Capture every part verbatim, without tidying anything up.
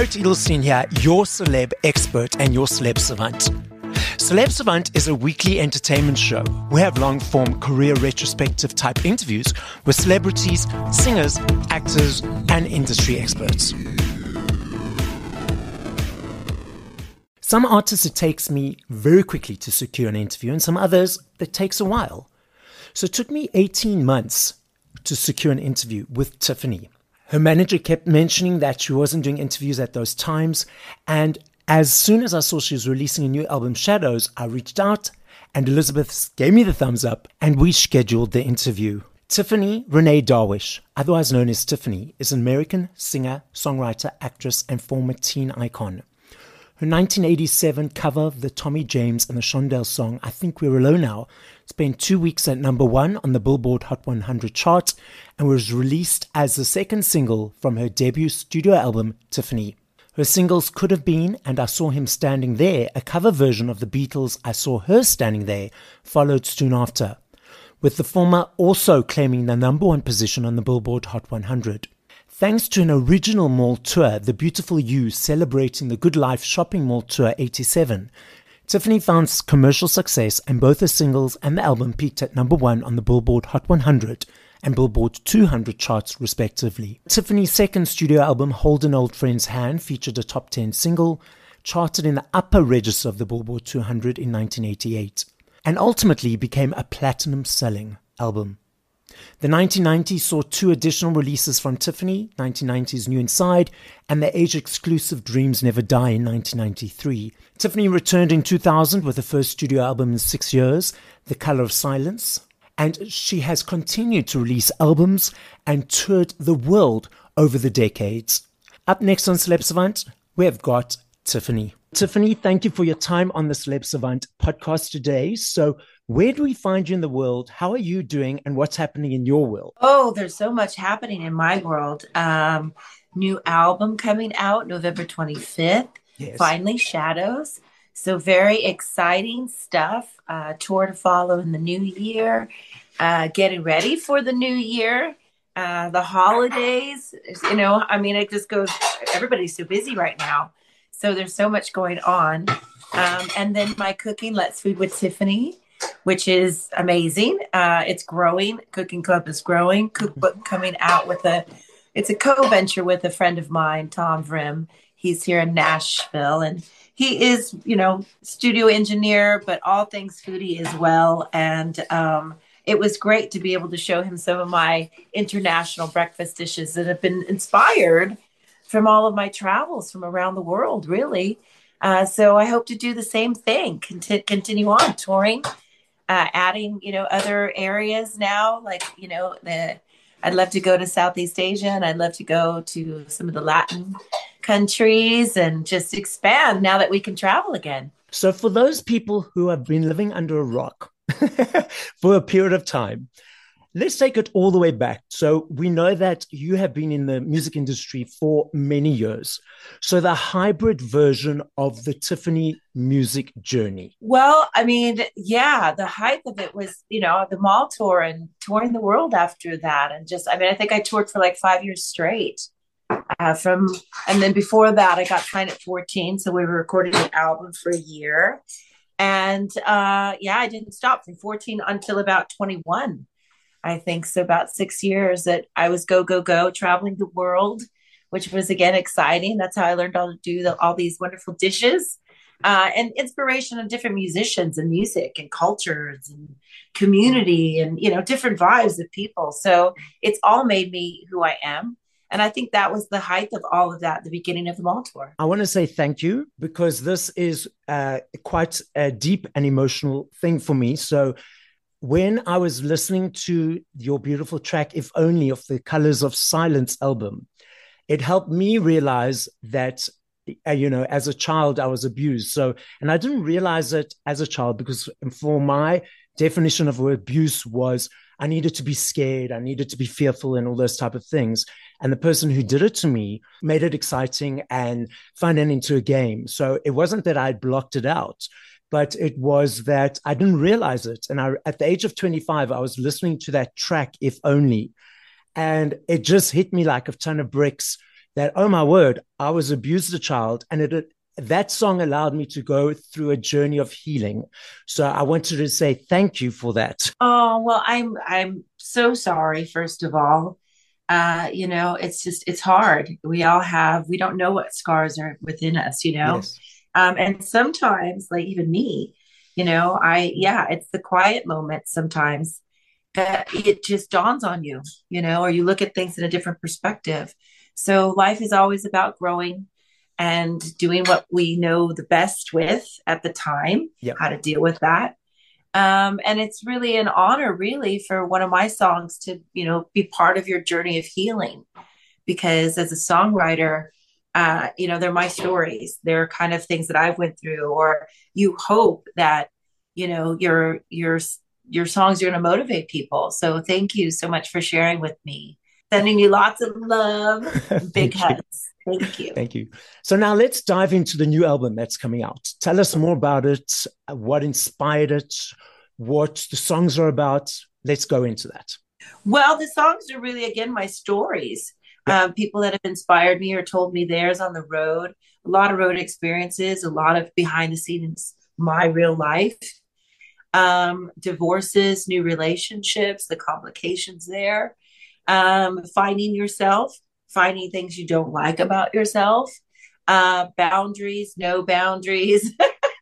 Garrett Edelstein here, your celeb expert and your celeb savant. Celeb Savant is a weekly entertainment show. We have long-form career retrospective type interviews with celebrities, singers, actors, and industry experts. Some artists, it takes me very quickly to secure an interview, and some others, it takes a while. So it took me eighteen months to secure an interview with Tiffany. Her manager kept mentioning that she wasn't doing interviews at those times, and as soon as I saw she was releasing a new album, Shadows, I reached out, and Elizabeth gave me the thumbs up, and we scheduled the interview. Tiffany Renee Darwish, otherwise known as Tiffany, is an American singer, songwriter, actress, and former teen icon. Her nineteen eighty-seven cover of the Tommy James and the Shondells song, I Think We're Alone Now, spent two weeks at number one on the Billboard Hot one hundred chart and was released as the second single from her debut studio album, Tiffany. Her singles Could Have Been and I Saw Him Standing There, a cover version of the Beatles' I Saw Her Standing There, followed soon after, with the former also claiming the number one position on the Billboard Hot one hundred. Thanks to an original mall tour, The Beautiful You celebrating the Good Life Shopping Mall Tour eighty-seven, Tiffany found commercial success, and both her singles and the album peaked at number one on the Billboard Hot one hundred and Billboard two hundred charts respectively. Tiffany's second studio album, Hold an Old Friend's Hand, featured a top ten single, charted in the upper register of the Billboard two hundred in nineteen eighty-eight, and ultimately became a platinum-selling album. The nineteen nineties saw two additional releases from Tiffany, nineteen ninety's New Inside and the age-exclusive Dreams Never Die in nineteen ninety-three. Tiffany returned in two thousand with her first studio album in six years, The Color of Silence, and she has continued to release albums and toured the world over the decades. Up next on Celeb Savant, we have got Tiffany. Tiffany, thank you for your time on the Celeb Savant podcast today. So where do we find you in the world? How are you doing and what's happening in your world? Oh, there's so much happening in my world. Um, new album coming out November twenty-fifth. Yes. Finally, Shadows. So very exciting stuff. Uh, tour to follow in the new year. Uh, getting ready for the new year. Uh, the holidays. You know, I mean, it just goes, everybody's so busy right now. So there's so much going on. Um, and then my cooking, Let's Food with Tiffany, which is amazing. Uh, it's growing. Cooking Club is growing. Cookbook coming out with a, it's a co-venture with a friend of mine, Tom Vrim. He's here in Nashville, and he is, you know, studio engineer, but all things foodie as well. And um, it was great to be able to show him some of my international breakfast dishes that have been inspired from all of my travels from around the world, really. Uh, so I hope to do the same thing, Conti- continue on touring, uh, adding, you know, other areas now, like, you know, the, I'd love to go to Southeast Asia, and I'd love to go to some of the Latin countries and just expand now that we can travel again. So for those people who have been living under a rock for a period of time, let's take it all the way back. So we know that you have been in the music industry for many years. So the hybrid version of the Tiffany music journey. Well, I mean, yeah, the height of it was, you know, the mall tour and touring the world after that. And just, I mean, I think I toured for like five years straight. Uh, from and then before that, I got signed at fourteen. So we were recording an album for a year. And uh, yeah, I didn't stop from fourteen until about twenty-one. I think so, about six years that I was go, go, go, traveling the world, which was, again, exciting. That's how I learned how to do the, all these wonderful dishes uh, and inspiration of different musicians and music and cultures and community and, you know, different vibes of people. So it's all made me who I am. And I think that was the height of all of that at the beginning of the mall tour. I want to say thank you, because this is uh, quite a deep and emotional thing for me. So when I was listening to your beautiful track, If Only, of the Colors of Silence album, it helped me realize that, uh, you know, as a child, I was abused. So, and I didn't realize it as a child, because for my definition of abuse was I needed to be scared, I needed to be fearful and all those type of things. And the person who did it to me made it exciting and fun and into a game. So it wasn't that I'd blocked it out, but it was that I didn't realize it. And I, at the age of twenty-five, I was listening to that track, If Only, and it just hit me like a ton of bricks that, oh my word, I was abused as a child, and it, it that song allowed me to go through a journey of healing. So I wanted to say thank you for that. Oh, well, I'm I'm so sorry, first of all. Uh, you know, it's just it's hard. We all have, we don't know what scars are within us, you know. Yes. Um, and sometimes, like even me, you know, I yeah, it's the quiet moments sometimes that it just dawns on you, you know, or you look at things in a different perspective. So life is always about growing and doing what we know the best with at the time, Yeah. how to deal with that. Um, and it's really an honor, really, for one of my songs to, you know, be part of your journey of healing. Because as a songwriter, uh, you know, they're my stories. They're kind of things that I've went through, or you hope that, you know, your your your songs are going to motivate people. So thank you so much for sharing with me. Sending you lots of love, big Thank you. hugs. Thank you. Thank you. So now let's dive into the new album that's coming out. Tell us more about it, what inspired it, what the songs are about. Let's go into that. Well, the songs are really, again, my stories. Yeah. Um, people that have inspired me or told me theirs on the road, a lot of road experiences, a lot of behind the scenes, my real life, um, divorces, new relationships, the complications there, um, finding yourself, finding things you don't like about yourself, uh, boundaries, no boundaries.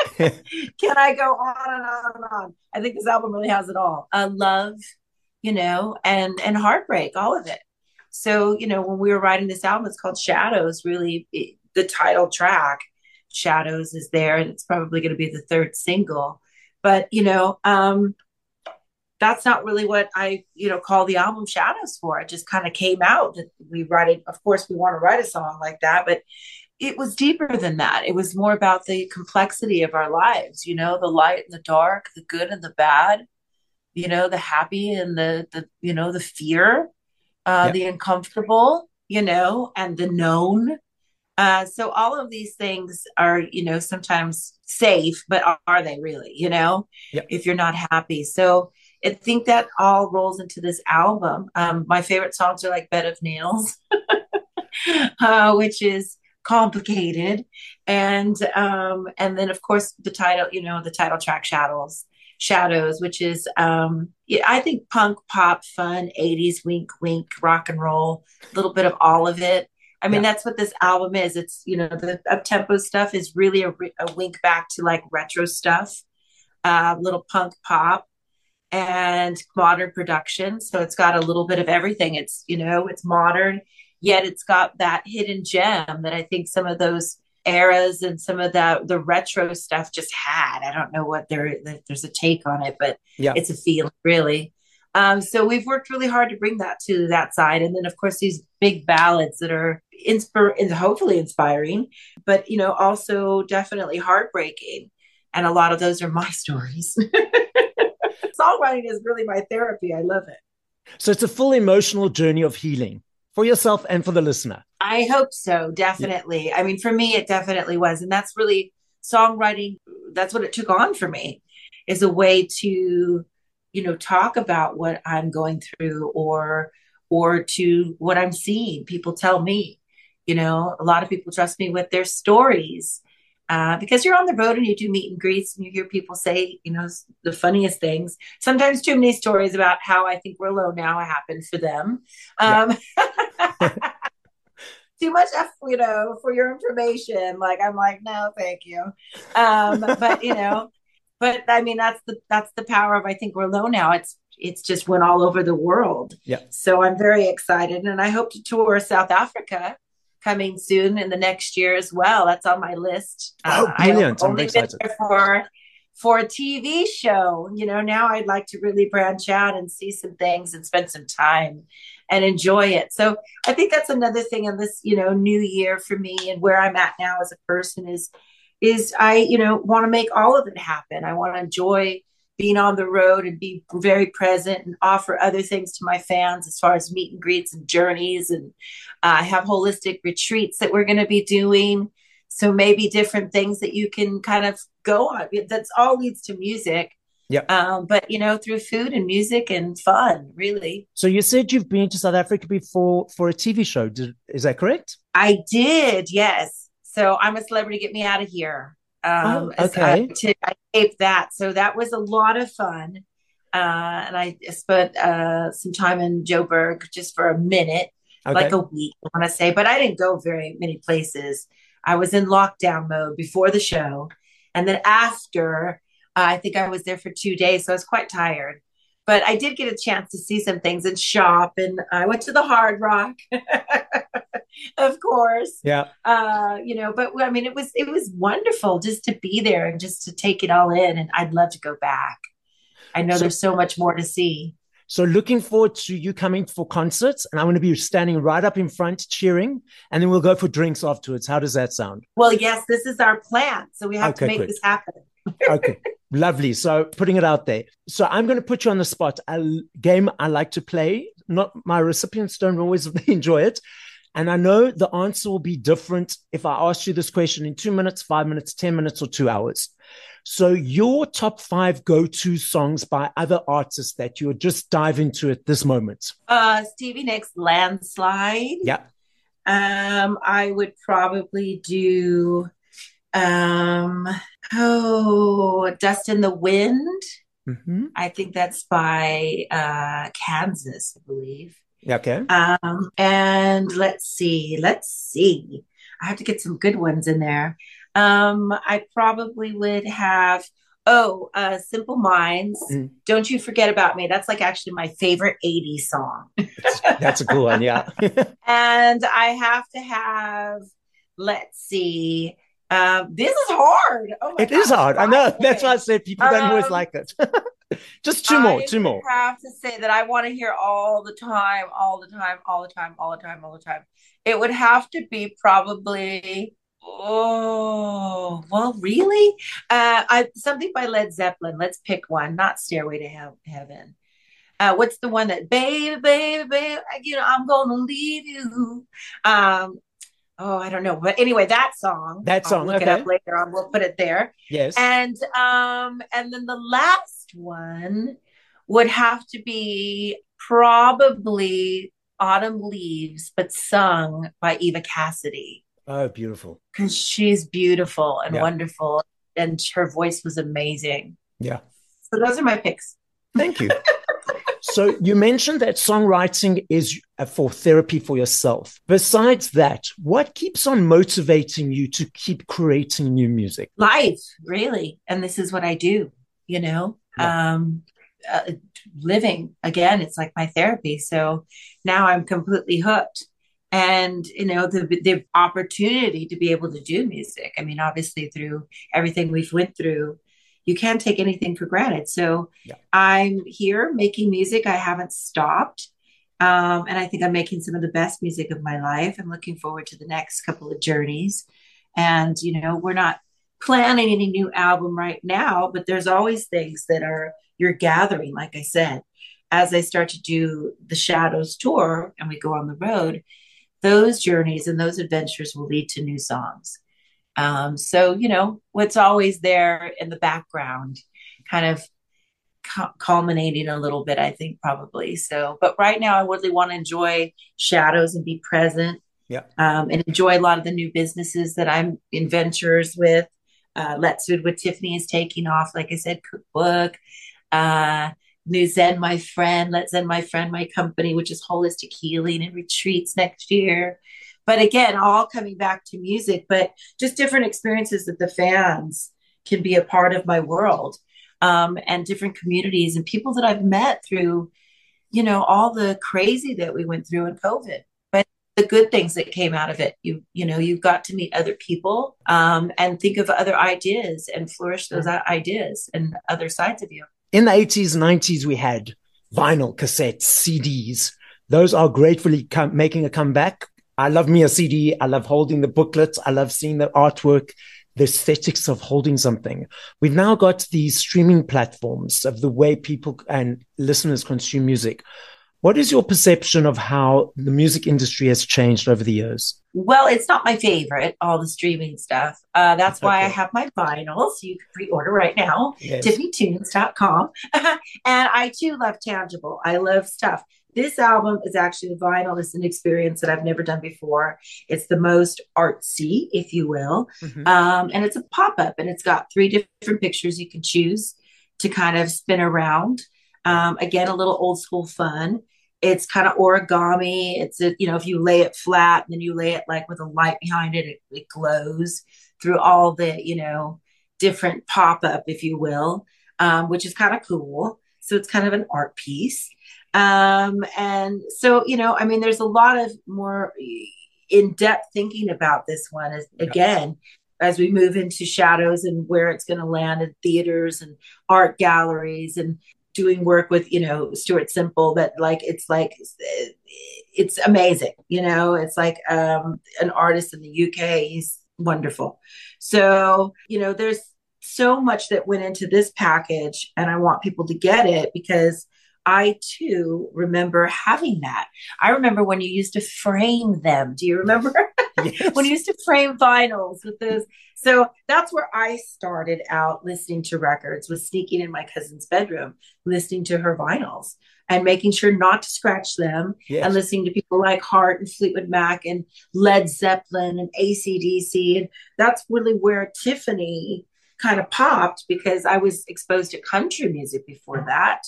Can I go on and on and on? I think this album really has it all. Uh, love, you know, and and heartbreak, all of it. So, you know, when we were writing this album, it's called Shadows. Really, it, the title track, Shadows, is there, and it's probably going to be the third single. But you know, um, that's not really what I, you know, call the album Shadows for. It just kind of came out that we write it. Of course, we want to write a song like that, but it was deeper than that. It was more about the complexity of our lives, you know, the light and the dark, the good and the bad, you know, the happy and the, the you know, the fear, uh, Yeah. the uncomfortable, you know, and the known. Uh, so all of these things are, you know, sometimes safe, but are, are they really, you know, Yeah. if you're not happy? So I think that all rolls into this album. Um, my favorite songs are like Bed of Nails, uh, which is complicated. And um, and then of course the title, you know, the title track Shadows, Shadows, which is um, yeah, I think punk, pop, fun, eighties, wink, wink, rock and roll, a little bit of all of it. I mean, Yeah. that's what this album is. It's, you know, the up tempo stuff is really a, a wink back to like retro stuff, a uh, little punk pop and modern production. So it's got a little bit of everything. It's, you know, it's modern, yet it's got that hidden gem that I think some of those eras and some of the the retro stuff just had. I don't know what there there's a take on it, but Yeah. it's a feeling really. Um, so we've worked really hard to bring that to that side, and then of course these big ballads that are inspire, hopefully inspiring, but you know also definitely heartbreaking, and a lot of those are my stories. Songwriting is really my therapy. I love it. So it's a full emotional journey of healing for yourself and for the listener. I hope so. Definitely. Yeah. I mean, for me, it definitely was. And that's really songwriting. That's what it took on for me, is a way to, you know, talk about what I'm going through, or, or to what I'm seeing. People tell me, you know, a lot of people trust me with their stories. Uh, because you're on the road and you do meet and greets and you hear people say, you know, the funniest things, sometimes too many stories about how I think we're low now happened for them. Um, yeah. Too much, you know, for your information. Like, I'm like, no, thank you. Um, but, you know, but I mean, that's the, that's the power of, I think we're low now. It's, it's just went all over the world. Yeah. So I'm very excited, and I hope to tour South Africa coming soon in the next year as well. That's on my list. Oh, uh, brilliant. I'm only very excited. been there for for a T V show. You know, now I'd like to really branch out and see some things and spend some time and enjoy it. So I think that's another thing in this, you know, new year for me, and where I'm at now as a person is is I, you know, want to make all of it happen. I want to enjoy being on the road and be very present and offer other things to my fans as far as meet and greets and journeys. And I uh, have holistic retreats that we're going to be doing. So maybe different things that you can kind of go on. That's all leads to music. Yeah. Um, but, you know, through food and music and fun, really. So you said you've been to South Africa before for a T V show. Did, is that correct? I did, yes. So I'm a Celebrity, Get Me Out of Here. Oh, Um, as I, okay. t- I taped that. So that was a lot of fun. Uh, and I spent uh, some time in Joburg just for a minute, like Okay. a week, I want to say, but I didn't go very many places. I was in lockdown mode before the show. And then after, uh, I think I was there for two days. So I was quite tired. But I did get a chance to see some things and shop. And I went to the Hard Rock, of course. Yeah. Uh, you know, but I mean, it was it was wonderful just to be there and just to take it all in. And I'd love to go back. I know So there's so much more to see. so looking forward to you coming for concerts, and I'm going to be standing right up in front cheering, and then we'll go for drinks afterwards. How does that sound? Well, yes, this is our plan. So we have to Okay, make quick. this happen. Okay, lovely. So putting it out there. So I'm going to put you on the spot. A game I like to play. Not my recipients don't always enjoy it. And I know the answer will be different if I ask you this question in two minutes, five minutes, ten minutes, or two hours. So your top five go-to songs by other artists that you'll just dive into at this moment. Uh, Stevie Nicks, Landslide. Yeah. Um, I would probably do um oh Dust in the Wind. Mm-hmm. I think that's by uh Kansas, I believe. Okay. Um, and let's see, let's see. I have to get some good ones in there. Um, I probably would have, oh, uh, Simple Minds. Mm. Don't You Forget About Me. That's like actually my favorite eighties song. That's, that's a cool one. Yeah. And I have to have, let's see. Um, this is hard. Oh my It is gosh. hard. I know. That's why I said people don't always Um, like it. Just two more, I two would more. have to say that I want to hear all the time, all the time, all the time, all the time, all the time. It would have to be probably, oh, well, really? Uh, I something by Led Zeppelin. Let's pick one, not Stairway to He- Heaven. Uh, what's the one that, baby, baby, baby, you know, I'm gonna leave you. Um, oh, I don't know. But anyway, that song, That I'll song. look it up Okay. later on. We'll put it there. Yes. And um, and then the last one would have to be probably Autumn Leaves, but sung by Eva Cassidy. Oh, beautiful. Because she's beautiful and Yeah. wonderful, and her voice was amazing. Yeah. So those are my picks. Thank you. So you mentioned that songwriting is for therapy for yourself. Besides that, what keeps on motivating you to keep creating new music? Life, really. And this is what I do, you know? Yeah. Um, uh, living, again, it's like my therapy. So now I'm completely hooked. And, you know, the the opportunity to be able to do music. I mean, obviously through everything we've went through, you can't take anything for granted. So Yeah. I'm here making music. I haven't stopped. Um, and I think I'm making some of the best music of my life. I'm looking forward to the next couple of journeys. And, you know, we're not planning any new album right now, but there's always things that are you're gathering, like I said. As I start to do the Shadows tour and we go on the road, those journeys and those adventures will lead to new songs. Um, so, you know, what's always there in the background, kind of cu- culminating a little bit, I think, probably. So, but right now, I really want to enjoy Shadows and be present, Yeah. um, and enjoy a lot of the new businesses that I'm in ventures with. Uh, Let's Food with Tiffany is taking off, like I said, cookbook. Uh, New Zen, my friend, Let's Zen, my friend, my company, which is holistic healing and retreats next year. But again, all coming back to music, but just different experiences that the fans can be a part of my world, um, and different communities and people that I've met through, you know, all the crazy that we went through in COVID. But the good things that came out of it, you you know, you got to meet other people, um, and think of other ideas and flourish those ideas and other sides of you. In the eighties, nineties, we had vinyl, cassettes, C Ds. Those are gratefully com- making a comeback. I love me a C D. I love holding the booklets. I love seeing the artwork, the aesthetics of holding something. We've now got these streaming platforms of the way people and listeners consume music. What is your perception of how the music industry has changed over the years? Well, it's not my favorite, all the streaming stuff. Uh, that's why Okay. I have my vinyls. You can pre-order right now, Yes. tiffany tunes dot com. And I too love tangible. I love stuff. This album is actually a vinyl. It's an experience that I've never done before. It's the most artsy, if you will. Mm-hmm. Um, and it's a pop-up, and it's got three different pictures you can choose to kind of spin around. Um, again, a little old school fun. It's kind of origami. It's a, you know, if you lay it flat and then you lay it like with a light behind it, it, it glows through all the, you know, different pop up, if you will, um, which is kind of cool. So it's kind of an art piece. Um, and so, you know, I mean, there's a lot of more in depth thinking about this one as, again, as we move into Shadows and where it's going to land in theaters and art galleries and doing work with, you know, Stuart Simple, that like, it's like, it's amazing. You know, it's like um, an artist in the U K. He's wonderful. So, you know, there's so much that went into this package, and I want people to get it because I too remember having that. I remember when you used to frame them. Do you remember? Yes. When you used to frame vinyls with those. So that's where I started out listening to records, was sneaking in my cousin's bedroom, listening to her vinyls and making sure not to scratch them, Yes. and listening to people like Heart and Fleetwood Mac and Led Zeppelin and A C D C. And that's really where Tiffany kind of popped, because I was exposed to country music before that.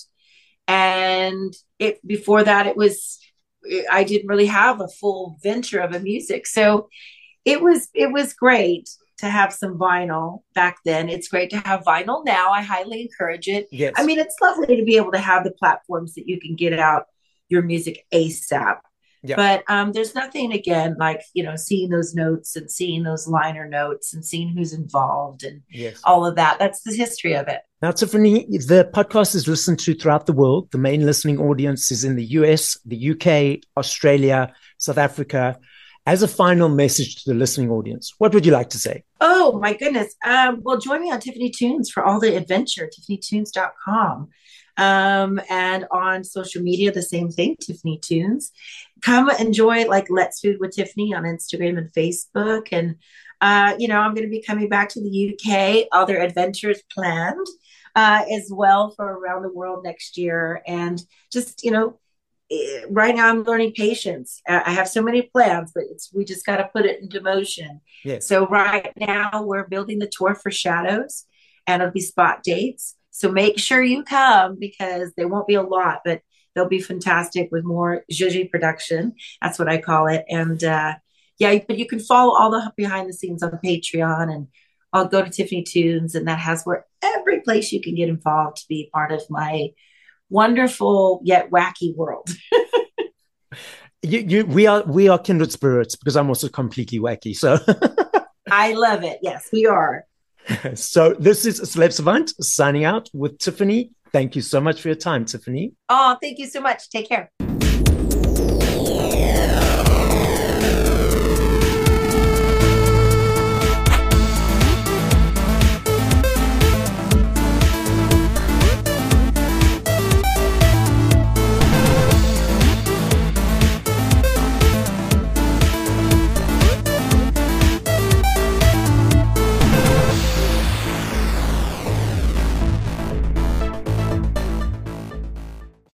And it before that, it was, I didn't really have a full venture of a music. So it was, it was great to have some vinyl back then. It's great to have vinyl now. I highly encourage it. Yes. I mean, it's lovely to be able to have the platforms that you can get out your music ASAP. Yep. But um, there's nothing, again, like, you know, seeing those notes and seeing those liner notes and seeing who's involved and yes. all of that. That's the history of it. Now, Tiffany, the podcast is listened to throughout the world. The main listening audience is in the U S, the U K, Australia, South Africa. As a final message to the listening audience, what would you like to say? Oh, my goodness. Um, well, join me on Tiffany Tunes for all the adventure, tiffany tunes dot com. Um, and on social media, the same thing, Tiffany Tunes. Come enjoy like Let's Food with Tiffany on Instagram and Facebook. And, uh, you know, I'm going to be coming back to the U K, other adventures planned uh, as well for around the world next year. And just, you know, right now I'm learning patience. I have so many plans, but it's, we just got to put it into motion. Yes. So right now we're building the tour for Shadows, and it'll be spot dates. So make sure you come, because there won't be a lot, but they'll be fantastic with more zhuzhy production. That's what I call it. And uh, yeah, but you can follow all the behind the scenes on Patreon, and I'll go to Tiffany Tunes, and that has where every place you can get involved to be part of my wonderful yet wacky world. you, you, we are we are kindred spirits, because I'm also completely wacky. So I love it. Yes, we are. So this is Celeb Savant signing out with Tiffany. Thank you so much for your time, Tiffany. Oh, thank you so much. Take care.